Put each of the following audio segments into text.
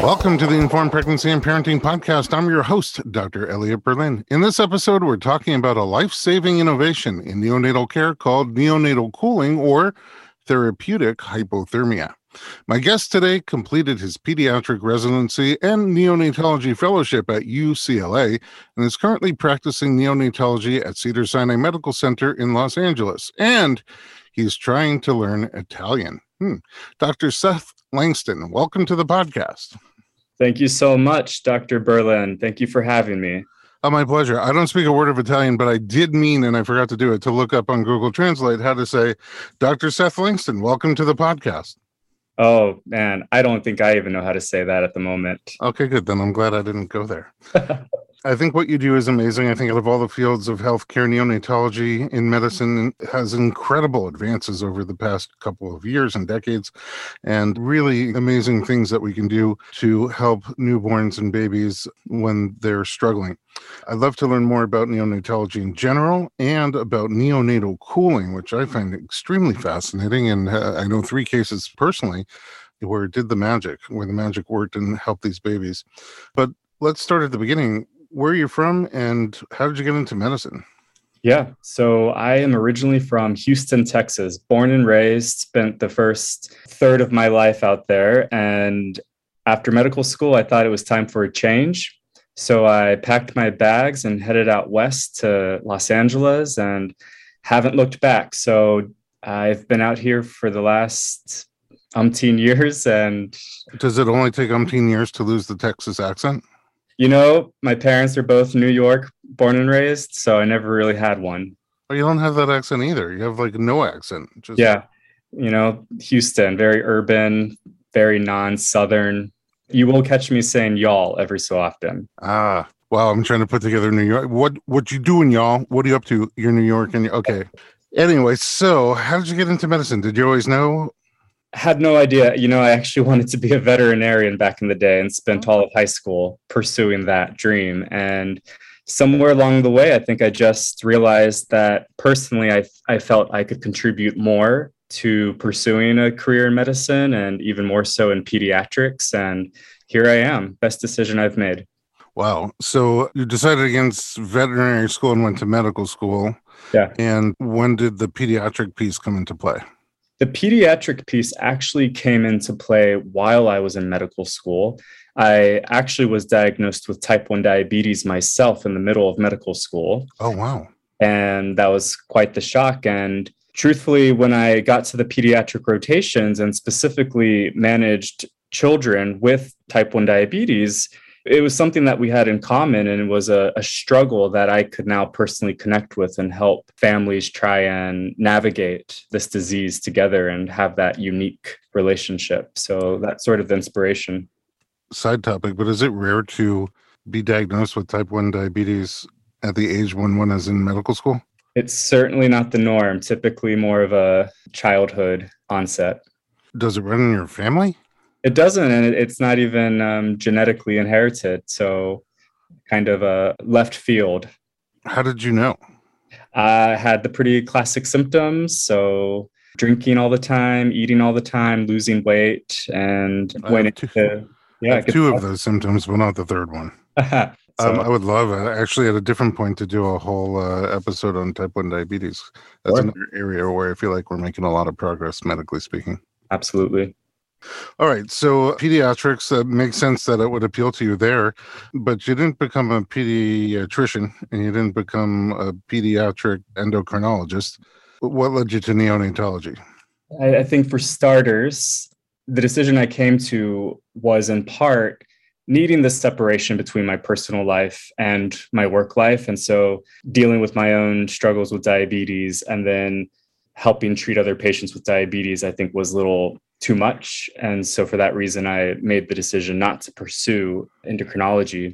Welcome to the Informed Pregnancy and Parenting Podcast. I'm your host, Dr. Elliot Berlin. In this episode, we're talking about a life-saving innovation in neonatal care called neonatal cooling or therapeutic hypothermia. My guest today completed his pediatric residency and neonatology fellowship at UCLA and is currently practicing neonatology at Cedars-Sinai Medical Center in Los Angeles. And he's trying to learn Italian. Dr. Seth Langston, welcome to the podcast. Thank you so much, Dr. Berlin. Thank you for having me. Oh, my pleasure. I don't speak a word of Italian, but I did mean, and I forgot to do it, to look up on Google Translate how to say, Dr. Seth Langston, welcome to the podcast. Oh, man, I don't think I even know how to say that at the moment. Okay, good. Then I'm glad I didn't go there. I think what you do is amazing. I think out of all the fields of healthcare, neonatology in medicine has incredible advances over the past couple of years and decades, and really amazing things that we can do to help newborns and babies when they're struggling. I'd love to learn more about neonatology in general and about neonatal cooling, which I find extremely fascinating. And I know 3 cases personally where it did the magic, where the magic worked and helped these babies. But let's start at the beginning. Where are you from and how did you get into medicine? Yeah, so I am originally from Houston, Texas, born and raised, spent the first third of my life out there. And after medical school, I thought it was time for a change. So I packed my bags and headed out west to Los Angeles and haven't looked back. So I've been out here for the last umpteen years. And does it only take umpteen years to lose the Texas accent? You know, my parents are both New York, born and raised, so I never really had one. Oh, you don't have that accent either. You have like no accent. Yeah, you know, Houston, very urban, very non-Southern. You will catch me saying y'all every so often. Ah, wow, I'm trying to put together New York. What you doing, y'all? What are you up to? You're New York and okay. Anyway, so how did you get into medicine? Did you always know? Had no idea. You know, I actually wanted to be a veterinarian back in the day and spent all of high school pursuing that dream. And somewhere along the way, I think I just realized that personally, I felt I could contribute more to pursuing a career in medicine and even more so in pediatrics. And here I am. Best decision I've made. Wow. So you decided against veterinary school and went to medical school. Yeah. And when did the pediatric piece come into play? The pediatric piece actually came into play while I was in medical school. I actually was diagnosed with type 1 diabetes myself in the middle of medical school. Oh, wow. And that was quite the shock. And truthfully, when I got to the pediatric rotations and specifically managed children with type 1 diabetes, it was something that we had in common, and it was a struggle that I could now personally connect with and help families try and navigate this disease together and have that unique relationship. So that's sort of the inspiration. Side topic, but is it rare to be diagnosed with type 1 diabetes at the age when one is in medical school? It's certainly not the norm, typically more of a childhood onset. Does it run in your family? It doesn't, and it's not even genetically inherited, so kind of a left field. How did you know? I had the pretty classic symptoms, so drinking all the time, eating all the time, losing weight, and I have 2 of those symptoms, but not the third one. I would love, actually, at a different point, to do a whole episode on type 1 diabetes. That's another area where I feel like we're making a lot of progress, medically speaking. Absolutely. All right. So pediatrics, makes sense that it would appeal to you there, but you didn't become a pediatrician and you didn't become a pediatric endocrinologist. What led you to neonatology? I think for starters, the decision I came to was in part needing the separation between my personal life and my work life. And so dealing with my own struggles with diabetes and then helping treat other patients with diabetes, I think was a little too much. And so for that reason, I made the decision not to pursue endocrinology.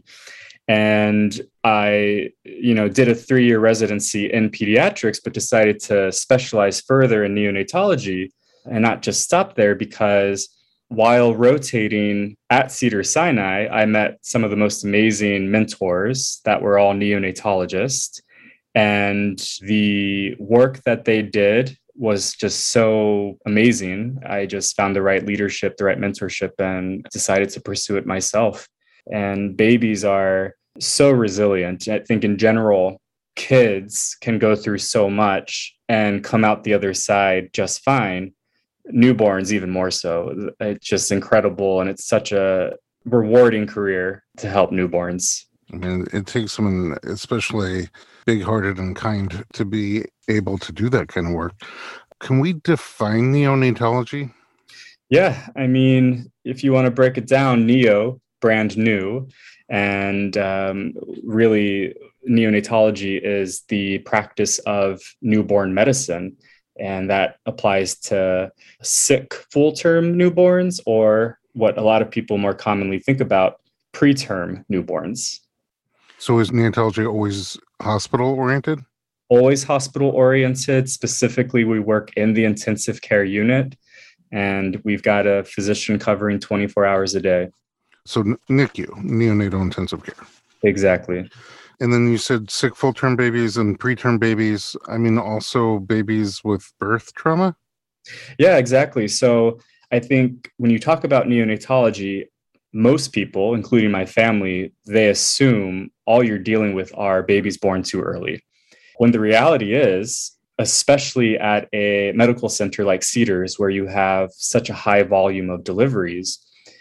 And I, did a 3-year residency in pediatrics, but decided to specialize further in neonatology and not just stop there, because while rotating at Cedars-Sinai, I met some of the most amazing mentors that were all neonatologists. And the work that they did was just so amazing. I just found the right leadership, the right mentorship, and decided to pursue it myself. And babies are so resilient. I think in general, kids can go through so much and come out the other side just fine. Newborns, even more so. It's just incredible. And it's such a rewarding career to help newborns. I mean, it takes someone especially big-hearted and kind to be able to do that kind of work. Can we define neonatology? Yeah, I mean, if you want to break it down, neo, brand new, and really neonatology is the practice of newborn medicine. And that applies to sick full term newborns, or what a lot of people more commonly think about, preterm newborns. So is neonatology always hospital oriented? Always hospital oriented. Specifically, we work in the intensive care unit, and we've got a physician covering 24 hours a day. So NICU, neonatal intensive care. Exactly. And then you said sick full-term babies and preterm babies. I mean, also babies with birth trauma? Yeah, exactly. So I think when you talk about neonatology, most people, including my family, they assume all you're dealing with are babies born too early. When the reality is, especially at a medical center like Cedars, where you have such a high volume of deliveries,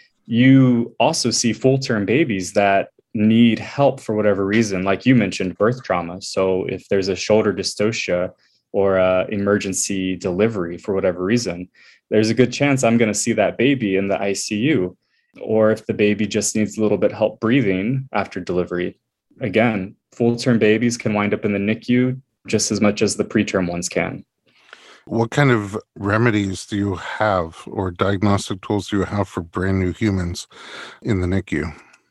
you also see full-term babies that need help for whatever reason, like you mentioned, birth trauma. So if there's a shoulder dystocia or emergency delivery for whatever reason, there's a good chance I'm going to see that baby in the ICU. Or if the baby just needs a little bit help breathing after delivery, again, full-term babies can wind up in the NICU just as much as the preterm ones can. What kind of remedies do you have or diagnostic tools do you have for brand new humans in the NICU?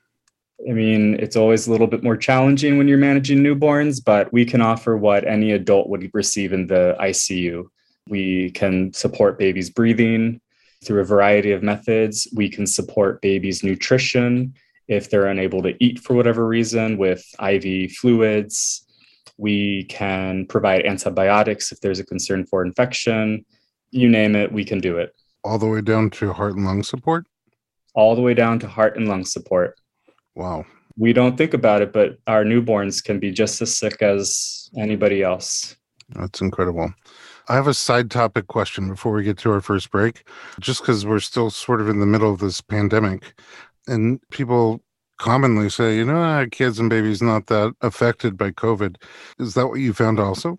I mean, it's always a little bit more challenging when you're managing newborns, but we can offer what any adult would receive in the ICU. We can support babies' breathing through a variety of methods. We can support babies' nutrition if they're unable to eat for whatever reason with IV fluids. We can provide antibiotics if there's a concern for infection. You name it, we can do it. All the way down to heart and lung support? All the way down to heart and lung support. Wow. We don't think about it, but our newborns can be just as sick as anybody else. That's incredible. I have a side topic question before we get to our first break, just because we're still sort of in the middle of this pandemic, and people commonly say, kids and babies not that affected by COVID. Is that what you found also?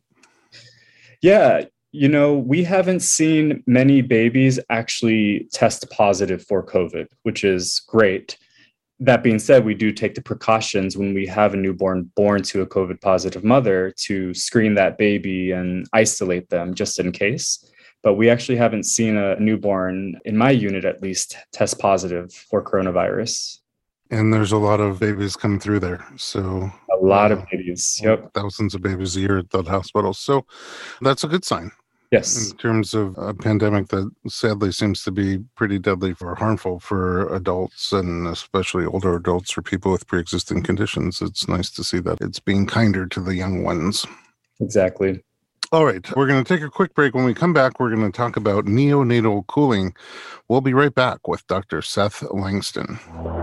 Yeah. We haven't seen many babies actually test positive for COVID, which is great. That being said, we do take the precautions when we have a newborn born to a COVID positive mother to screen that baby and isolate them just in case. But we actually haven't seen a newborn, in my unit at least, test positive for coronavirus. And there's a lot of babies coming through there. So a lot of babies. Yep. Thousands of babies a year at that hospital. So that's a good sign. Yes. In terms of a pandemic that sadly seems to be pretty deadly or harmful for adults, and especially older adults or people with pre-existing conditions, it's nice to see that it's being kinder to the young ones. Exactly. All right. We're going to take a quick break. When we come back, we're going to talk about neonatal cooling. We'll be right back with Dr. Seth Langston.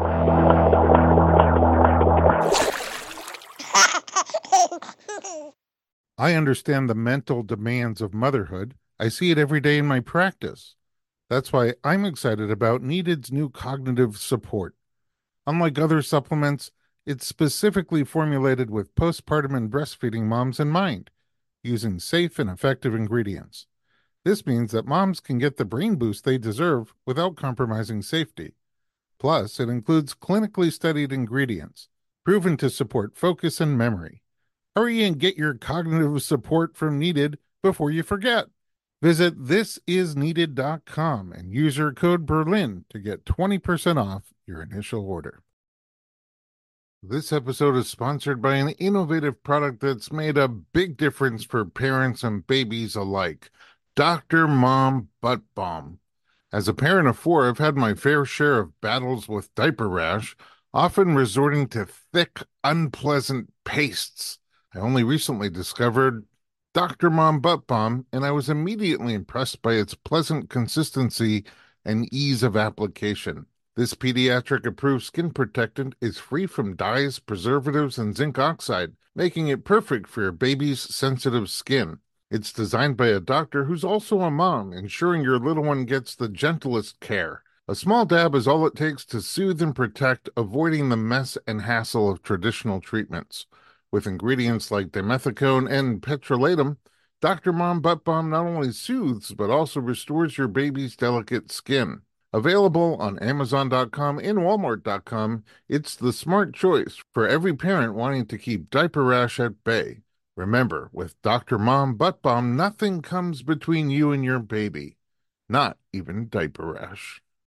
I understand the mental demands of motherhood. I see it every day in my practice. That's why I'm excited about Needed's new cognitive support. Unlike other supplements, it's specifically formulated with postpartum and breastfeeding moms in mind, using safe and effective ingredients. This means that moms can get the brain boost they deserve without compromising safety. Plus, it includes clinically studied ingredients, proven to support focus and memory. Hurry and get your cognitive support from Needed before you forget. Visit thisisneeded.com and use your code Berlin to get 20% off your initial order. This episode is sponsored by an innovative product that's made a big difference for parents and babies alike, Dr. Mom Butt Balm. As a parent of 4, I've had my fair share of battles with diaper rash, often resorting to thick, unpleasant pastes. I only recently discovered Dr. Mom Butt Balm, and I was immediately impressed by its pleasant consistency and ease of application. This pediatric approved skin protectant is free from dyes, preservatives, and zinc oxide, making it perfect for your baby's sensitive skin. It's designed by a doctor who's also a mom, ensuring your little one gets the gentlest care. A small dab is all it takes to soothe and protect, avoiding the mess and hassle of traditional treatments. With ingredients like dimethicone and petrolatum, Dr. Mom Butt Balm not only soothes but also restores your baby's delicate skin. Available on Amazon.com and Walmart.com, it's the smart choice for every parent wanting to keep diaper rash at bay. Remember, with Dr. Mom Butt Balm, nothing comes between you and your baby, not even diaper rash.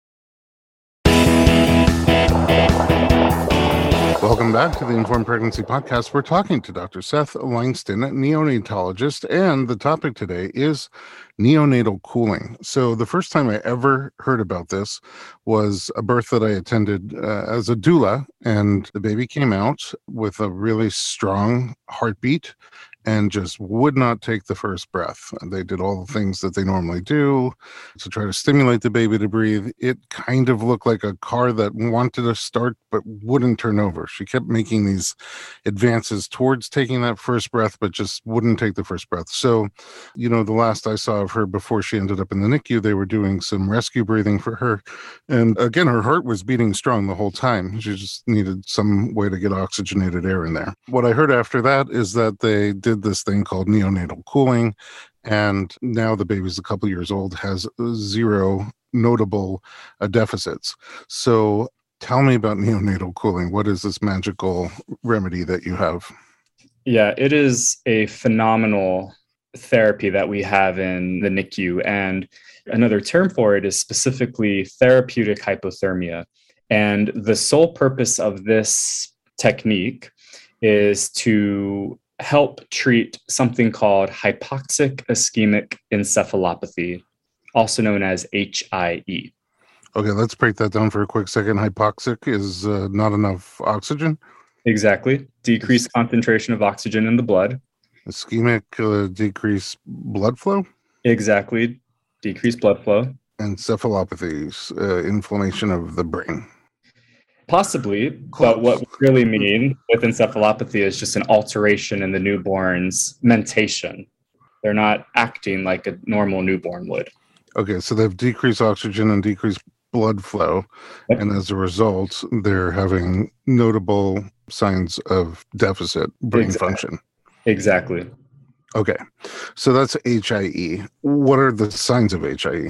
Welcome back to the Informed Pregnancy Podcast. We're talking to Dr. Seth Langston, neonatologist, and the topic today is neonatal cooling. So the first time I ever heard about this was a birth that I attended as a doula, and the baby came out with a really strong heartbeat and just would not take the first breath. They did all the things that they normally do to try to stimulate the baby to breathe. It kind of looked like a car that wanted to start but wouldn't turn over. She kept making these advances towards taking that first breath, but just wouldn't take the first breath. So, the last I saw of her before she ended up in the NICU, they were doing some rescue breathing for her. And again, her heart was beating strong the whole time. She just needed some way to get oxygenated air in there. What I heard after that is that they did this thing called neonatal cooling, and now the baby's a couple years old, has zero notable deficits. So tell me about neonatal cooling. What is this magical remedy that you have? Yeah, it is a phenomenal therapy that we have in the NICU. And another term for it is specifically therapeutic hypothermia. And the sole purpose of this technique is to help treat something called hypoxic ischemic encephalopathy, also known as HIE. Okay, let's break that down for a quick second. Hypoxic is not enough oxygen. Exactly. Decreased concentration of oxygen in the blood. Ischemic, decreased blood flow. Exactly. Decreased blood flow. Encephalopathies, inflammation of the brain. Possibly, Close. but what we really mean with encephalopathy is just an alteration in the newborn's mentation. They're not acting like a normal newborn would. Okay, so they have decreased oxygen and decreased blood flow, Yep. and as a result, they're having notable signs of deficit brain function. Exactly. Okay, so that's HIE. What are the signs of HIE?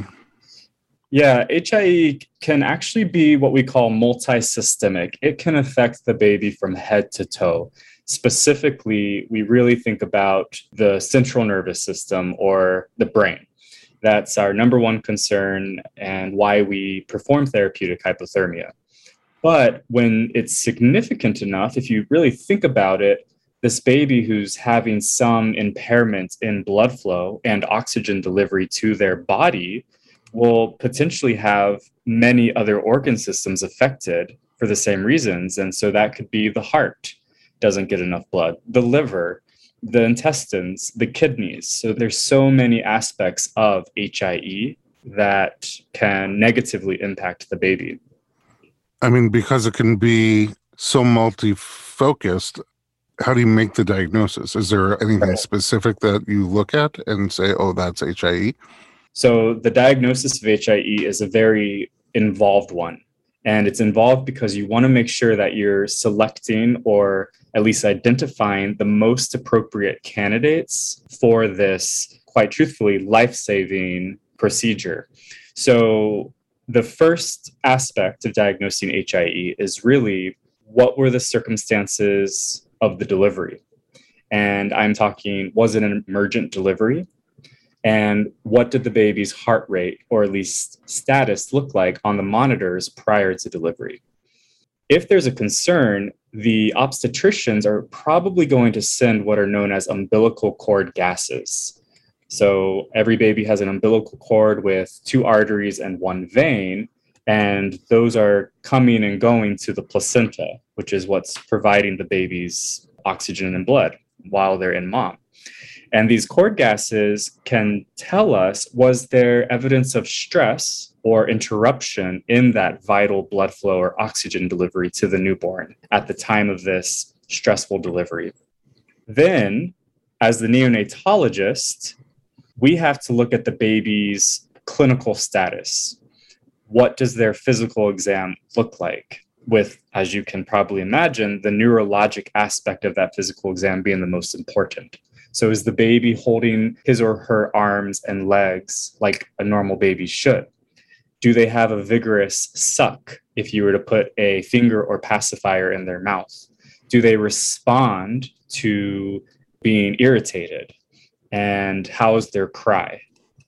Yeah, HIE can actually be what we call multisystemic. It can affect the baby from head to toe. Specifically, we really think about the central nervous system or the brain. That's our number one concern and why we perform therapeutic hypothermia. But when it's significant enough, if you really think about it, this baby who's having some impairment in blood flow and oxygen delivery to their body will potentially have many other organ systems affected for the same reasons. And so that could be the heart doesn't get enough blood, the liver, the intestines, the kidneys. So there's so many aspects of HIE that can negatively impact the baby. I mean, because it can be so multi-focused, how do you make the diagnosis? Is there anything specific that you look at and say, oh, that's HIE? So the diagnosis of HIE is a very involved one. And it's involved because you want to make sure that you're selecting or at least identifying the most appropriate candidates for this, quite truthfully, life-saving procedure. So the first aspect of diagnosing HIE is really what were the circumstances of the delivery? And I'm talking, was it an emergent delivery? And what did the baby's heart rate, or at least status, look like on the monitors prior to delivery? If there's a concern, the obstetricians are probably going to send what are known as umbilical cord gases. So every baby has an umbilical cord with 2 arteries and 1 vein, and those are coming and going to the placenta, which is what's providing the baby's oxygen and blood while they're in mom. And these cord gases can tell us, was there evidence of stress or interruption in that vital blood flow or oxygen delivery to the newborn at the time of this stressful delivery? Then, as the neonatologist, we have to look at the baby's clinical status. What does their physical exam look like? With, as you can probably imagine, the neurologic aspect of that physical exam being the most important. So is the baby holding his or her arms and legs like a normal baby should? Do they have a vigorous suck if you were to put a finger or pacifier in their mouth? Do they respond to being irritated? And how is their cry?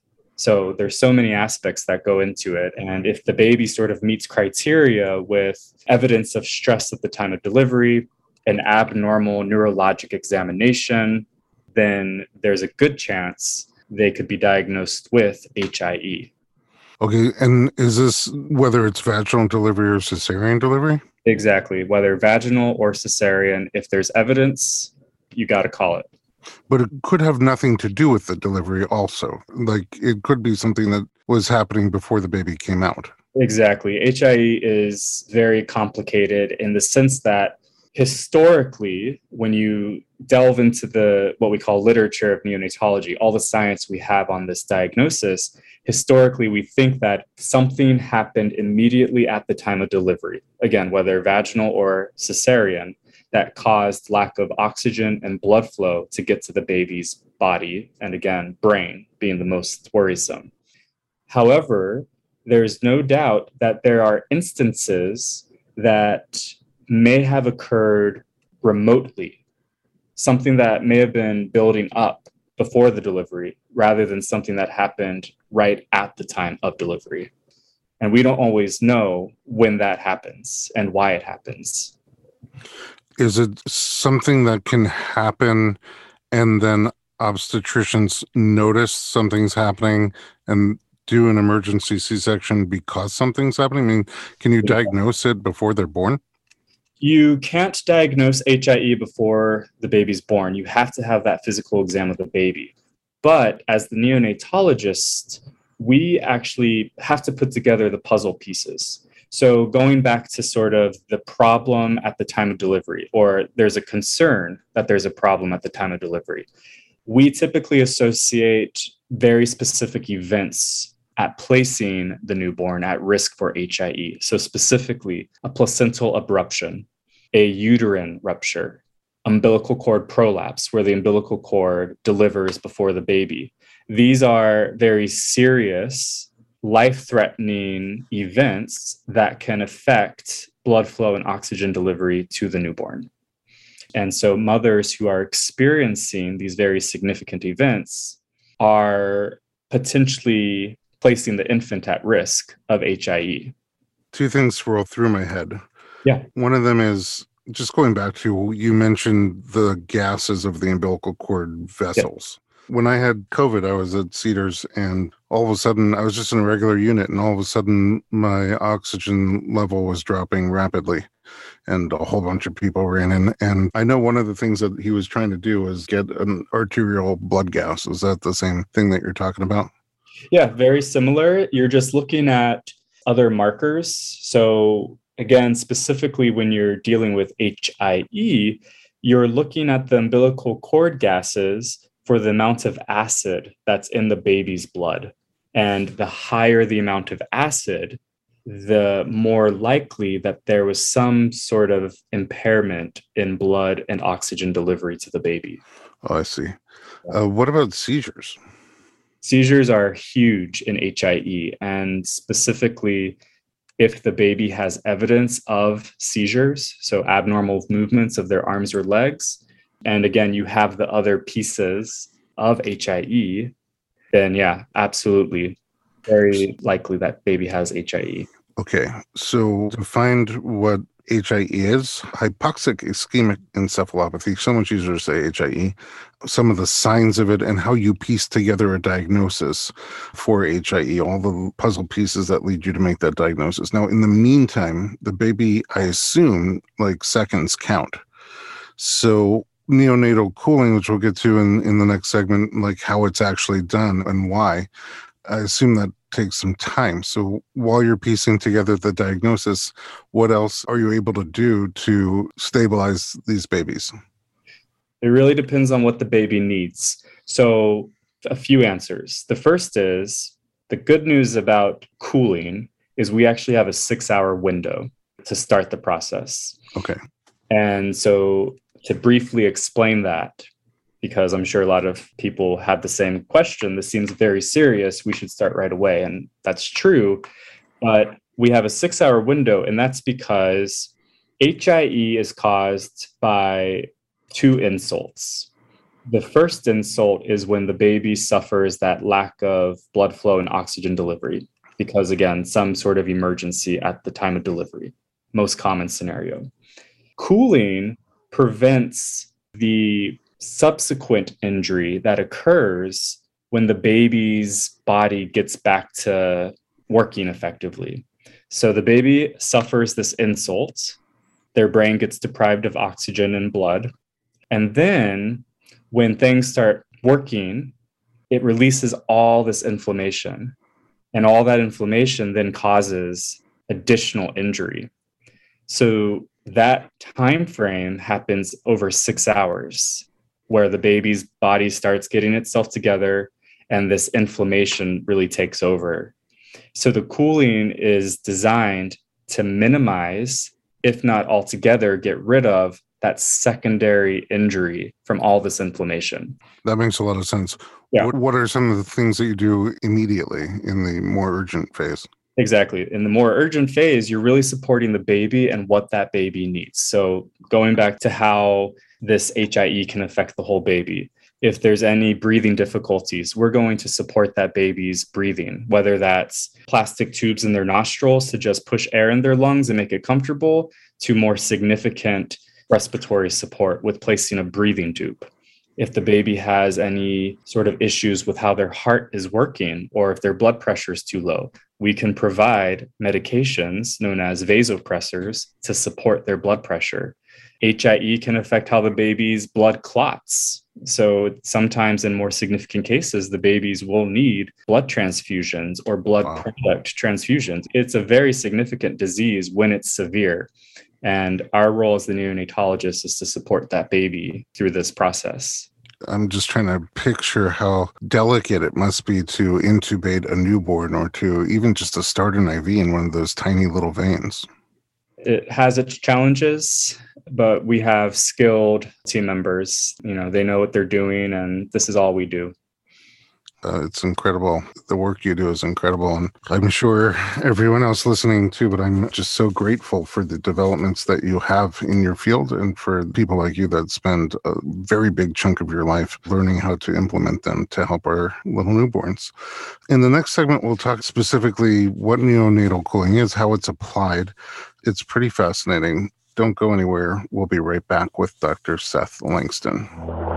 So there's so many aspects that go into it. And if the baby sort of meets criteria with evidence of stress at the time of delivery, an abnormal neurologic examination, then there's a good chance they could be diagnosed with HIE. Okay, and is this whether it's vaginal delivery or cesarean delivery? Exactly. Whether vaginal or cesarean, if there's evidence, you got to call it. But it could have nothing to do with the delivery also. Like it could be something that was happening before the baby came out. Exactly. HIE is very complicated in the sense that historically, when you delve into the what we call literature of neonatology, all the science we have on this diagnosis, historically we think that something happened immediately at the time of delivery, again, whether vaginal or cesarean, that caused lack of oxygen and blood flow to get to the baby's body, and again, brain being the most worrisome. However, there's no doubt that there are instances that may have occurred remotely, something that may have been building up before the delivery rather than something that happened right at the time of delivery. And we don't always know when that happens and why it happens. Is it something that can happen and then obstetricians notice something's happening and do an emergency C-section because something's happening? I mean, can you diagnose it before they're born? You can't diagnose HIE before the baby's born. You have to have that physical exam of the baby. But as the neonatologist, we actually have to put together the puzzle pieces. So going back to sort of the problem at the time of delivery, or there's a concern that there's a problem at the time of delivery, we typically associate very specific events at placing the newborn at risk for HIE. So specifically, a placental abruption, a uterine rupture, umbilical cord prolapse, where the umbilical cord delivers before the baby. These are very serious, life-threatening events that can affect blood flow and oxygen delivery to the newborn. And so mothers who are experiencing these very significant events are potentially placing the infant at risk of HIE. Two things swirl through my head. Yeah. One of them is just going back to, you mentioned the gases of the umbilical cord vessels. When I had COVID, I was at Cedars, and all of a sudden, I was just in a regular unit, and all of a sudden, my oxygen level was dropping rapidly, and a whole bunch of people ran in. And I know one of the things that he was trying to do was get an arterial blood gas. Is that the same thing that you're talking about? Yeah, very similar. You're just looking at other markers. So again, specifically when you're dealing with HIE, you're looking at the umbilical cord gases for the amount of acid that's in the baby's blood. And the higher the amount of acid, the more likely that there was some sort of impairment in blood and oxygen delivery to the baby. Oh, I see. What about seizures? Seizures are huge in HIE, and specifically if the baby has evidence of seizures, so abnormal movements of their arms or legs, and again, you have the other pieces of HIE, then yeah, absolutely, very likely that baby has HIE. Okay, so to find what HIE is, hypoxic ischemic encephalopathy, so much easier to say HIE, some of the signs of it and how you piece together a diagnosis for HIE, all the puzzle pieces that lead you to make that diagnosis. Now, in the meantime, the baby, I assume, like seconds count. So neonatal cooling, which we'll get to in the next segment, like how it's actually done and why, I assume that takes some time. So while you're piecing together the diagnosis, what else are you able to do to stabilize these babies? It really depends on what the baby needs. So a few answers. The first is the good news about cooling is we actually have a 6-hour window to start the process. Okay. And so to briefly explain that, because I'm sure a lot of people have the same question, this seems very serious, we should start right away. And that's true. But we have a 6-hour window, and that's because HIE is caused by 2 insults. The first insult is when the baby suffers that lack of blood flow and oxygen delivery, because again, some sort of emergency at the time of delivery, most common scenario. Cooling prevents the subsequent injury that occurs when the baby's body gets back to working effectively. So the baby suffers this insult, their brain gets deprived of oxygen and blood, and then when things start working, it releases all this inflammation, and all that inflammation then causes additional injury. So that time frame happens over 6 hours, where the baby's body starts getting itself together and this inflammation really takes over. So the cooling is designed to minimize, if not altogether, get rid of that secondary injury from all this inflammation. That makes a lot of sense. Yeah. What are some of the things that you do immediately in the more urgent phase? Exactly. In the more urgent phase, you're really supporting the baby and what that baby needs. So going back to how this HIE can affect the whole baby. If there's any breathing difficulties, we're going to support that baby's breathing, whether that's plastic tubes in their nostrils to just push air in their lungs and make it comfortable, to more significant respiratory support with placing a breathing tube. If the baby has any sort of issues with how their heart is working, or if their blood pressure is too low, we can provide medications known as vasopressors to support their blood pressure. HIE can affect how the baby's blood clots. So sometimes in more significant cases, the babies will need blood transfusions or blood product transfusions. It's a very significant disease when it's severe. And our role as the neonatologist is to support that baby through this process. I'm just trying to picture how delicate it must be to intubate a newborn, or to even just to start an IV in one of those tiny little veins. It has its challenges, but we have skilled team members. They know what they're doing, and this is all we do. It's incredible. The work you do is incredible. And I'm sure everyone else listening too, but I'm just so grateful for the developments that you have in your field, and for people like you that spend a very big chunk of your life learning how to implement them to help our little newborns. In the next segment, we'll talk specifically what neonatal cooling is, how it's applied. It's pretty fascinating. Don't go anywhere. We'll be right back with Dr. Seth Langston.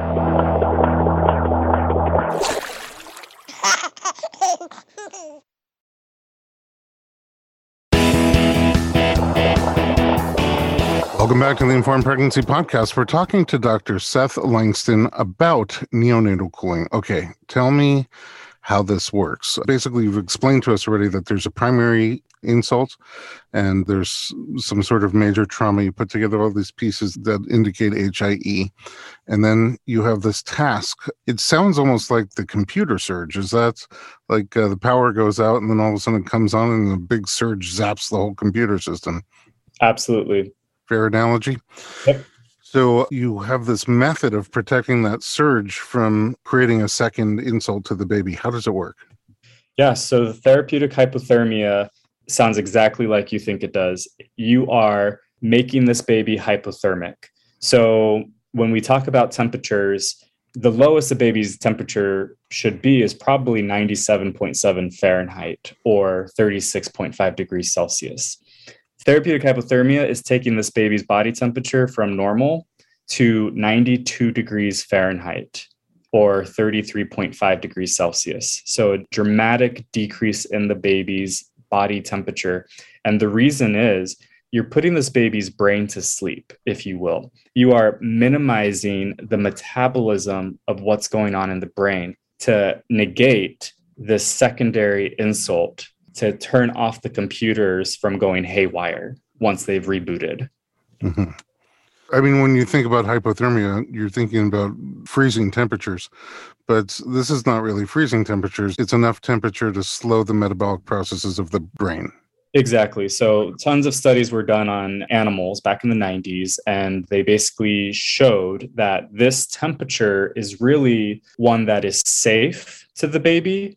Welcome back to the Informed Pregnancy Podcast. We're talking to Dr. Seth Langston about neonatal cooling. Okay, tell me how this works. Basically, you've explained to us already that there's a primary insult and there's some sort of major trauma. You put together all these pieces that indicate HIE, and then you have this task. It sounds almost like the computer surge. Is that like the power goes out and then all of a sudden it comes on and a big surge zaps the whole computer system? Absolutely. Fair analogy? Yep. So you have this method of protecting that surge from creating a second insult to the baby. How does it work? Yeah, so the therapeutic hypothermia sounds exactly like you think it does. You are making this baby hypothermic. So when we talk about temperatures, the lowest a baby's temperature should be is probably 97.7 Fahrenheit or 36.5 degrees Celsius. Therapeutic hypothermia is taking this baby's body temperature from normal to 92 degrees Fahrenheit or 33.5 degrees Celsius. So a dramatic decrease in the baby's body temperature. And the reason is you're putting this baby's brain to sleep, if you will. You are minimizing the metabolism of what's going on in the brain to negate this secondary insult, to turn off the computers from going haywire once they've rebooted. Mm-hmm. I mean, when you think about hypothermia, you're thinking about freezing temperatures, but this is not really freezing temperatures. It's enough temperature to slow the metabolic processes of the brain. Exactly. So tons of studies were done on animals back in the 90s, and they basically showed that this temperature is really one that is safe to the baby,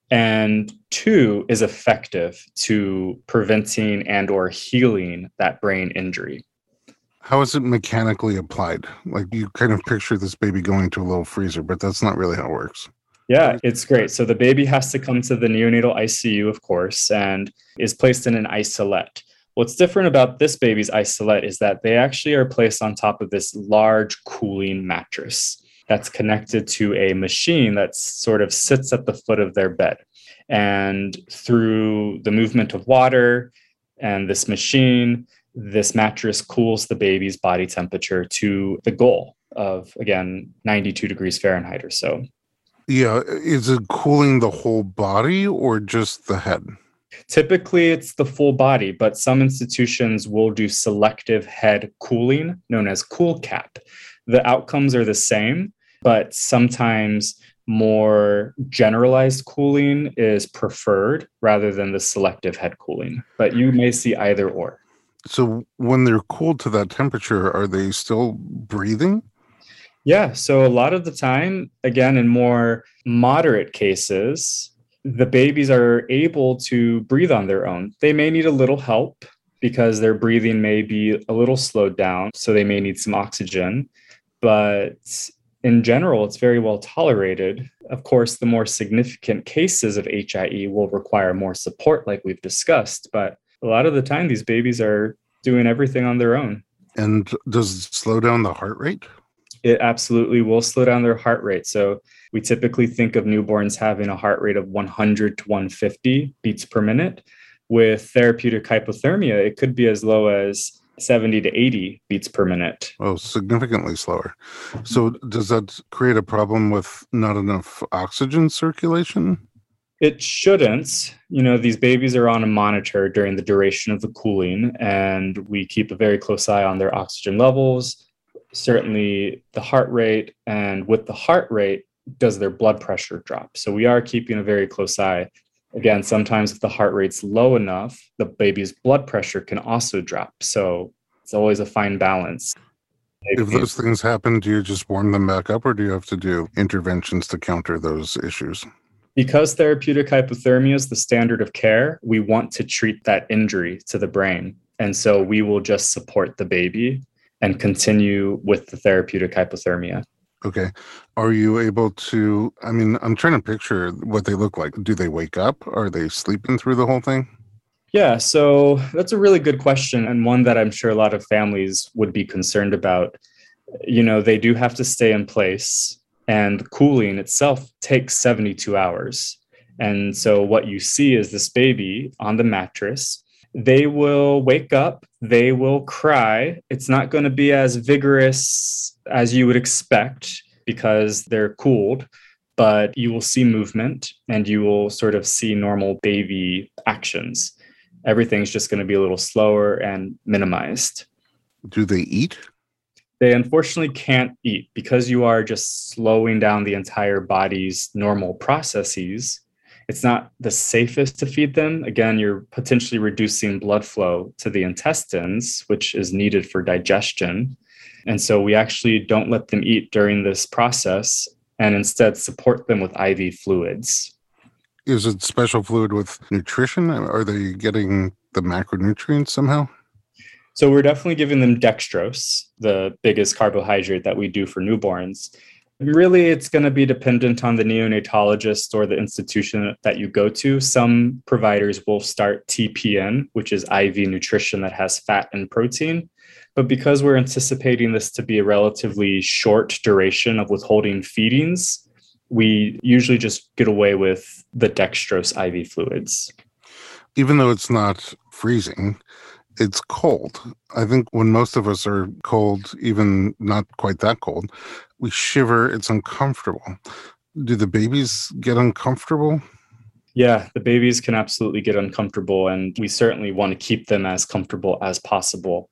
and two, is effective to preventing and or healing that brain injury. How is it mechanically applied? Like, you kind of picture this baby going to a little freezer, but that's not really how it works. Yeah, it's great. So the baby has to come to the neonatal ICU, of course, and is placed in an isolette. What's different about this baby's isolette is that they actually are placed on top of this large cooling mattress that's connected to a machine that sort of sits at the foot of their bed. And through the movement of water and this machine, this mattress cools the baby's body temperature to the goal of, again, 92 degrees Fahrenheit or so. Yeah. Is it cooling the whole body or just the head? Typically, it's the full body, but some institutions will do selective head cooling, known as cool cap. The outcomes are the same, but sometimes more generalized cooling is preferred rather than the selective head cooling. But you may see either or. So when they're cooled to that temperature, are they still breathing? Yeah. So a lot of the time, again, in more moderate cases, the babies are able to breathe on their own. They may need a little help because their breathing may be a little slowed down. So they may need some oxygen. But in general, it's very well tolerated. Of course, the more significant cases of HIE will require more support, like we've discussed. But a lot of the time, these babies are doing everything on their own. And does it slow down the heart rate? It absolutely will slow down their heart rate. So we typically think of newborns having a heart rate of 100 to 150 beats per minute. With therapeutic hypothermia, it could be as low as 70 to 80 beats per minute. Oh, significantly slower. So does that create a problem with not enough oxygen circulation? It shouldn't. You know, these babies are on a monitor during the duration of the cooling, and we keep a very close eye on their oxygen levels, certainly the heart rate, and with the heart rate, does their blood pressure drop? So we are keeping a very close eye. Again, sometimes if the heart rate's low enough, the baby's blood pressure can also drop. So it's always a fine balance. If those things happen, do you just warm them back up, or do you have to do interventions to counter those issues? Because therapeutic hypothermia is the standard of care, we want to treat that injury to the brain. And so we will just support the baby and continue with the therapeutic hypothermia. Okay. Are you able to, I mean, I'm trying to picture what they look like. Do they wake up? Are they sleeping through the whole thing? Yeah, so that's a really good question, and one that I'm sure a lot of families would be concerned about. You know, they do have to stay in place, and cooling itself takes 72 hours. And so what you see is this baby on the mattress. They will wake up, they will cry. It's not going to be as vigorous as you would expect because they're cooled, but you will see movement and you will sort of see normal baby actions. Everything's just going to be a little slower and minimized. Do they eat? They unfortunately can't eat because you are just slowing down the entire body's normal processes. It's not the safest to feed them. Again, you're potentially reducing blood flow to the intestines, which is needed for digestion. And so we actually don't let them eat during this process and instead support them with IV fluids. Is it special fluid with nutrition? Are they getting the macronutrients somehow? So we're definitely giving them dextrose, the biggest carbohydrate that we do for newborns. Really, it's going to be dependent on the neonatologist or the institution that you go to. Some providers will start TPN, which is IV nutrition that has fat and protein. But because we're anticipating this to be a relatively short duration of withholding feedings, we usually just get away with the dextrose IV fluids. Even though it's not freezing, It's cold. I think when most of us are cold, even not quite that cold, we shiver. It's uncomfortable. Do the babies get uncomfortable? Yeah, the babies can absolutely get uncomfortable, and we certainly want to keep them as comfortable as possible.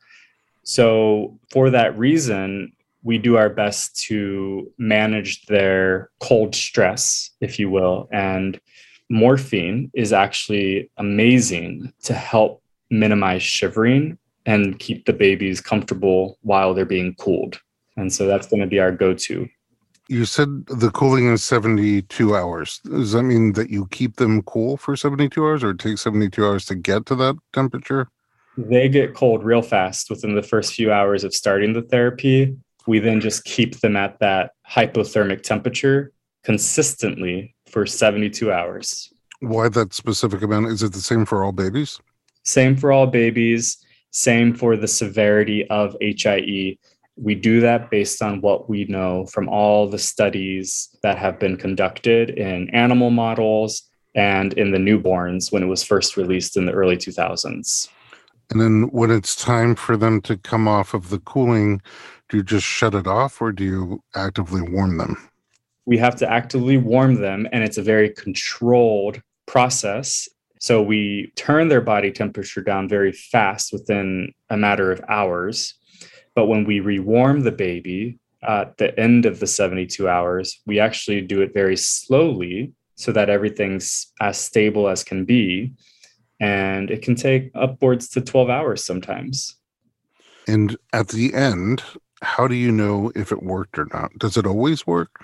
So, for that reason, we do our best to manage their cold stress, if you will. And morphine is actually amazing to help minimize shivering and keep the babies comfortable while they're being cooled. And so that's going to be our go to. You said the cooling is 72 hours. Does that mean that you keep them cool for 72 hours, or it takes 72 hours to get to that temperature? They get cold real fast within the first few hours of starting the therapy. We then just keep them at that hypothermic temperature consistently for 72 hours. Why that specific amount? Is it the same for all babies? Same for all babies, same for the severity of HIE. We do that based on what we know from all the studies that have been conducted in animal models and in the newborns when it was first released in the early 2000s. And then when it's time for them to come off of the cooling, do you just shut it off or do you actively warm them? We have to actively warm them, and it's a very controlled process. So we turn their body temperature down very fast within a matter of hours. But when we rewarm the baby at the end of the 72 hours, we actually do it very slowly so that everything's as stable as can be. And it can take upwards to 12 hours sometimes. And at the end, how do you know if it worked or not? Does it always work?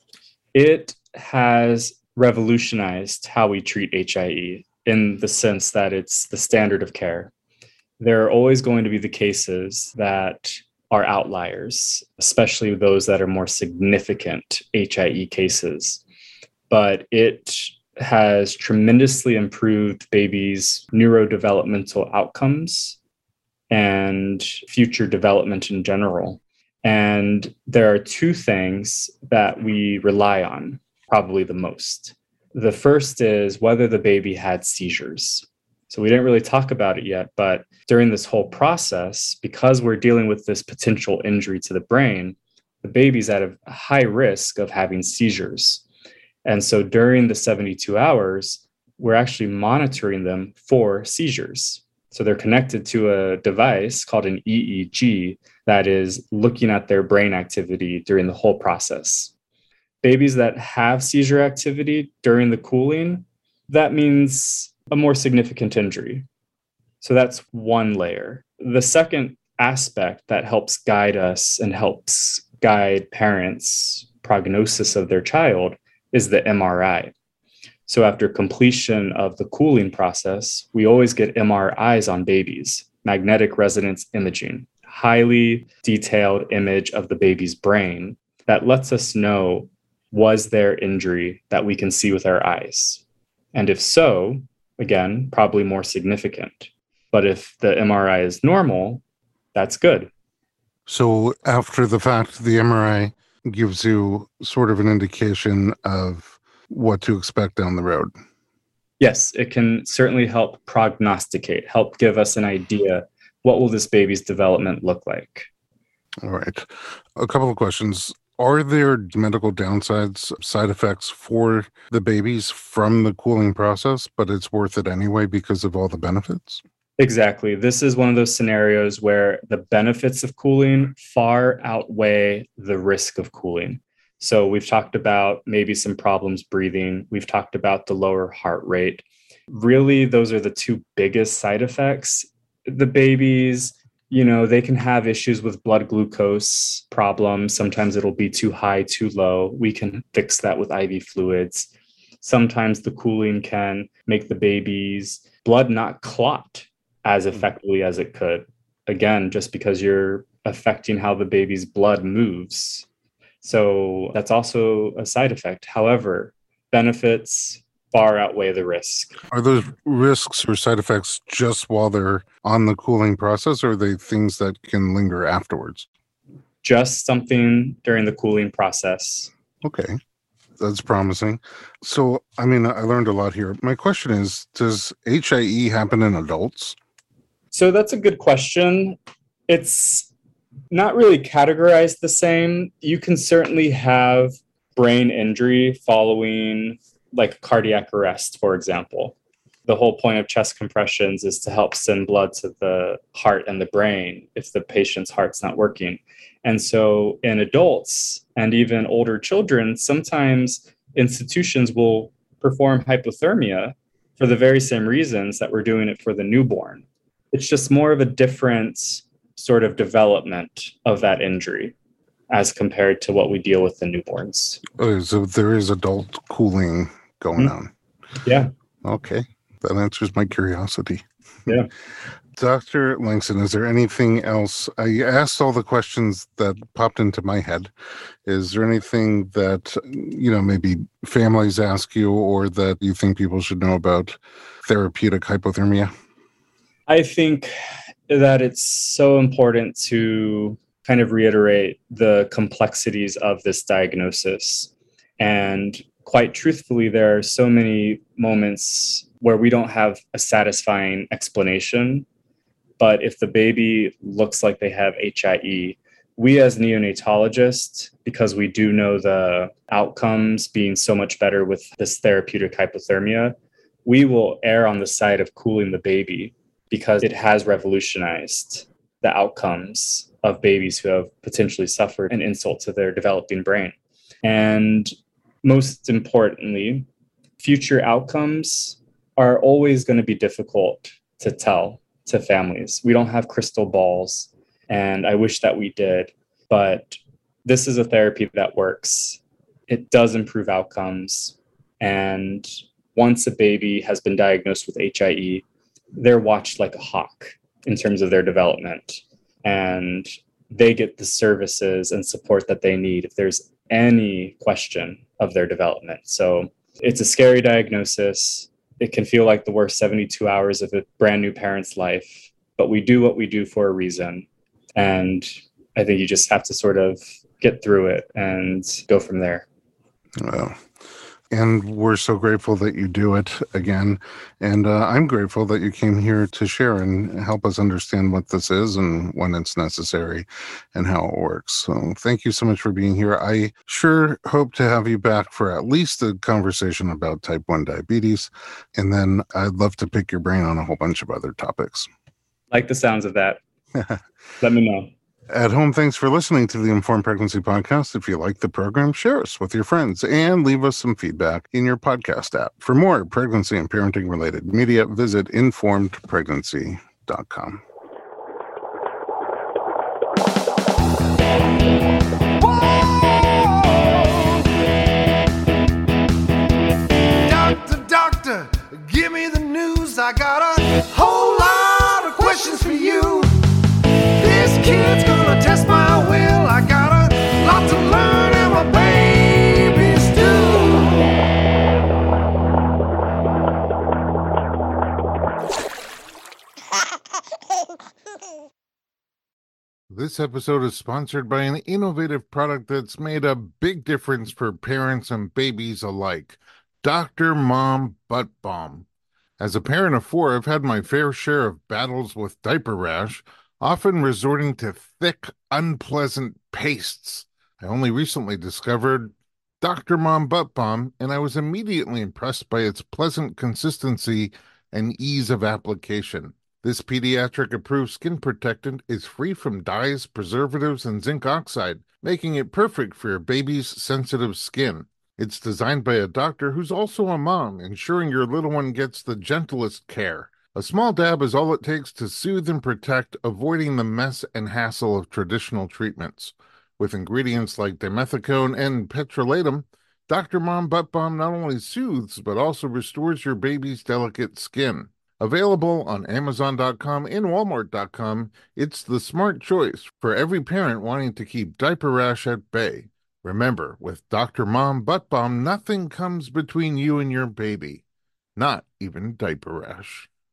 It has revolutionized how we treat HIE in the sense that it's the standard of care. There are always going to be the cases that are outliers, especially those that are more significant HIE cases. But it has tremendously improved babies' neurodevelopmental outcomes and future development in general. And there are two things that we rely on probably the most. The first is whether the baby had seizures. So we didn't really talk about it yet, but during this whole process, because we're dealing with this potential injury to the brain, the baby's at a high risk of having seizures. And so during the 72 hours, we're actually monitoring them for seizures. So they're connected to a device called an EEG that is looking at their brain activity during the whole process. Babies that have seizure activity during the cooling, that means a more significant injury. So that's one layer. The second aspect that helps guide us and helps guide parents' prognosis of their child is the MRI. So after completion of the cooling process, we always get MRIs on babies, magnetic resonance imaging, highly detailed image of the baby's brain that lets us know, was there injury that we can see with our eyes? And if so, again, probably more significant. But if the MRI is normal, that's good. So after the fact, the MRI gives you sort of an indication of what to expect down the road. Yes, it can certainly help prognosticate, help give us an idea, what will this baby's development look like? All right. A couple of questions. Are there medical downsides, side effects for the babies from the cooling process, but it's worth it anyway because of all the benefits? Exactly. This is one of those scenarios where the benefits of cooling far outweigh the risk of cooling. So we've talked about maybe some problems breathing. We've talked about the lower heart rate. Really, those are the two biggest side effects. The babies, they can have issues with blood glucose problems. Sometimes it'll be too high, too low. We can fix that with IV fluids. Sometimes the cooling can make the baby's blood not clot as effectively as it could. Again, just because you're affecting how the baby's blood moves. So that's also a side effect. However, benefits far outweigh the risk. Are those risks or side effects just while they're on the cooling process, or are they things that can linger afterwards? Just something during the cooling process. Okay, that's promising. So, I learned a lot here. My question is, does HIE happen in adults? So that's a good question. It's not really categorized the same. You can certainly have brain injury following like cardiac arrest, for example. The whole point of chest compressions is to help send blood to the heart and the brain if the patient's heart's not working. And so in adults and even older children, sometimes institutions will perform hypothermia for the very same reasons that we're doing it for the newborn. It's just more of a different sort of development of that injury as compared to what we deal with in newborns. Oh, so there is adult cooling going on. Yeah. Okay. That answers my curiosity. Yeah. Dr. Langston, is there anything else? I asked all the questions that popped into my head. Is there anything that, maybe families ask you or that you think people should know about therapeutic hypothermia? I think that it's so important to kind of reiterate the complexities of this diagnosis. And quite truthfully, there are so many moments where we don't have a satisfying explanation. But if the baby looks like they have HIE, we as neonatologists, because we do know the outcomes being so much better with this therapeutic hypothermia, we will err on the side of cooling the baby because it has revolutionized the outcomes of babies who have potentially suffered an insult to their developing brain. And most importantly, future outcomes are always going to be difficult to tell to families. We don't have crystal balls, and I wish that we did, but this is a therapy that works. It does improve outcomes. And once a baby has been diagnosed with HIE, they're watched like a hawk in terms of their development. And they get the services and support that they need if there's any question of their development. So it's a scary diagnosis. It can feel like the worst 72 hours of a brand new parent's life, but we do what we do for a reason. And I think you just have to sort of get through it and go from there. Well, and we're so grateful that you do it again. And I'm grateful that you came here to share and help us understand what this is and when it's necessary and how it works. So thank you so much for being here. I sure hope to have you back for at least a conversation about type 1 diabetes. And then I'd love to pick your brain on a whole bunch of other topics. Like the sounds of that. Let me know. At home, thanks for listening to the Informed Pregnancy Podcast. If you like the program, share us with your friends and leave us some feedback in your podcast app. For more pregnancy and parenting related media, visit informedpregnancy.com. Doctor, give me the news. I got a whole lot of questions for you. This kid's gonna test my will. I got a lot to learn, and my babies do. This episode is sponsored by an innovative product that's made a big difference for parents and babies alike. Dr. Mom Butt Balm. As a parent of 4, I've had my fair share of battles with diaper rash, often resorting to thick, unpleasant pastes. I only recently discovered Dr. Mom Butt Balm, and I was immediately impressed by its pleasant consistency and ease of application. This pediatric-approved skin protectant is free from dyes, preservatives, and zinc oxide, making it perfect for your baby's sensitive skin. It's designed by a doctor who's also a mom, ensuring your little one gets the gentlest care. A small dab is all it takes to soothe and protect, avoiding the mess and hassle of traditional treatments. With ingredients like dimethicone and petrolatum, Dr. Mom Butt Balm not only soothes, but also restores your baby's delicate skin. Available on Amazon.com and Walmart.com, it's the smart choice for every parent wanting to keep diaper rash at bay. Remember, with Dr. Mom Butt Balm, nothing comes between you and your baby. Not even diaper rash.